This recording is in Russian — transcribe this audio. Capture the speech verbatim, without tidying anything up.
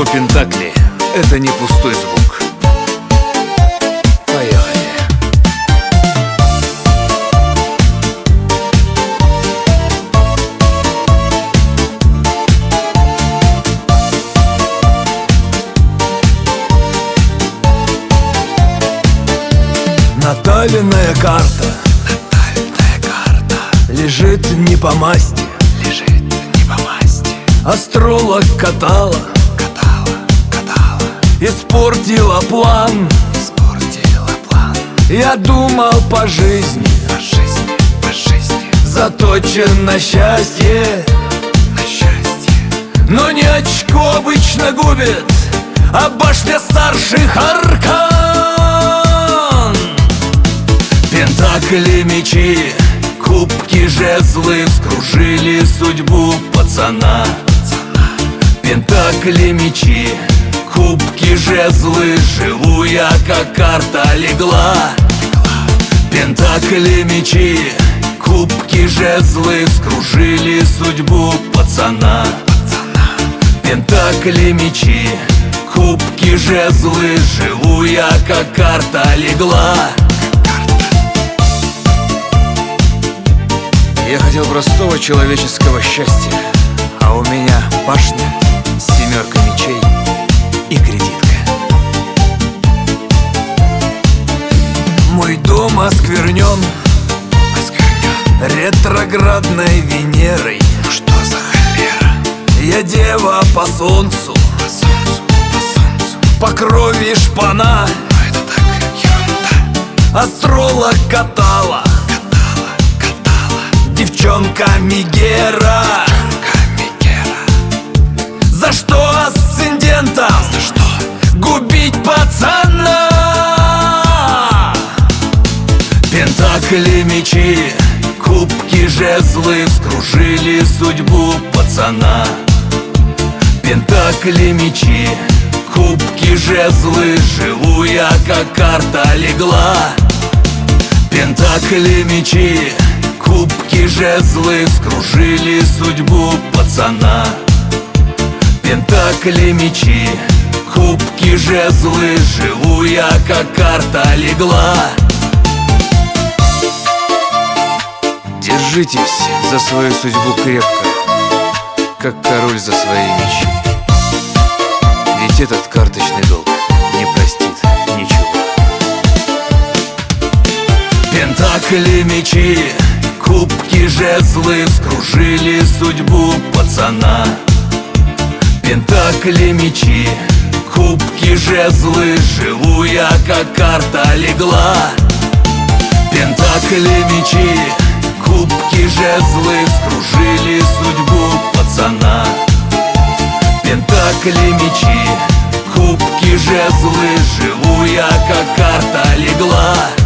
пентакли — это не пустой звук. Поехали. Натальная карта, Натальная карта лежит не по масти, лежит не по масти. астролог катала, Катала, катала, испортила план. испортила план. Я думал по жизни, По жизни, по жизни, заточен на счастье, на счастье. но не очко обычно губит, а башня старших аркан. Пентакли, мечи, кубки, жезлы вскружили судьбу пацана. Пентакли, мечи, кубки, жезлы, живу я, как карта легла. Пентакли, мечи, кубки, жезлы вскружили судьбу пацана. Пентакли, мечи, кубки, жезлы, живу я, как карта легла. Я хотел простого человеческого счастья, а у меня башня, семерка мечей и кредитка. Мой дом осквернен ретроградной Венерой. Ну что за холера? Я дева по солнцу, По солнцу, по солнцу. по крови шпана. Но это так, ерунда. Астролог катала, Катала, катала, девчонка Мегера. Камегера. За что асцендентом За что? губить пацана? Пентакли, мечи, кубки, жезлы вскружили судьбу пацана. Пентакли, мечи, кубки, жезлы, живу я, как карта легла. Пентакли, мечи, кубки, жезлы вскружили судьбу пацана. Пентакли, мечи, кубки, жезлы, живу я, как карта легла. Держитесь за свою судьбу крепко, как король за свои мечи. Ведь этот карточный долг не простит ничего. Пентакли, мечи, кубки, жезлы вскружили судьбу пацана. Пентакли, мечи, кубки, жезлы, живу я, как карта легла. Пентакли, мечи, кубки, жезлы вскружили судьбу пацана. Пентакли, мечи, кубки, жезлы, живу я, как карта легла.